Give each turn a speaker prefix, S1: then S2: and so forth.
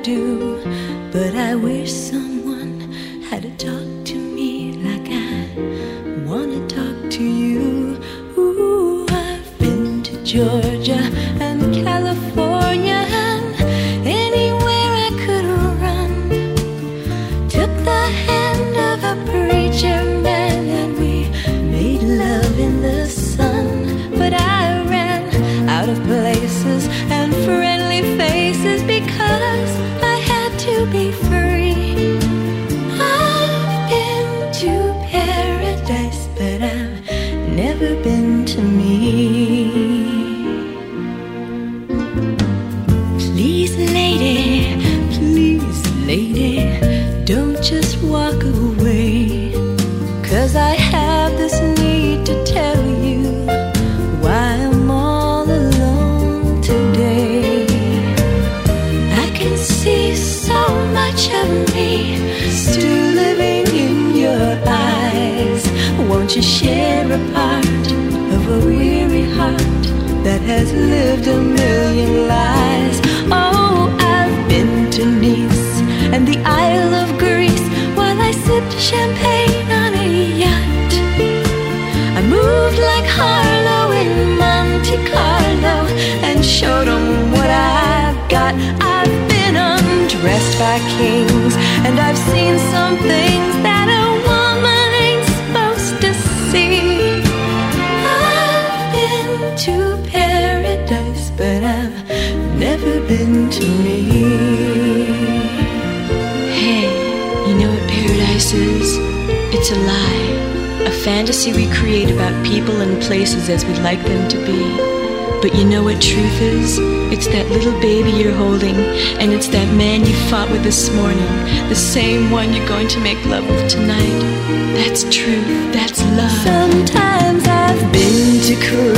S1: do, but I wish someone had to talk to me like I wanna talk to you. Ooh, I've been to Georgia and California and anywhere I could run. Took the hand of a preacher man and we made love in the sun. But I ran out of places and friendly faces because I had to be free. I've been to paradise, but I've never been to me. Please, lady, don't just walk away, 'cause I have this need to tell you why I'm all alone today. I can see so much of me still living in your eyes. Won't you share a part of a weary heart that has lived a million lives? Oh, I've been to Nice and the Isle of Greece while I sipped champagne on a yacht. I moved like Harlow in Monte Carlo and showed them what I've got. I've been undressed by kings and I've seen some things that a woman ain't supposed to see. I've been to paradise, but I've never been to me.
S2: Hey, you know what paradise is? It's a lie. A fantasy we create about people and places as we'd like them to be. But you know what truth is? It's that little baby you're holding, and it's that man you fought with this morning, the same one you're going to make love with tonight. That's truth. That's love.
S1: Sometimes I've been to Korea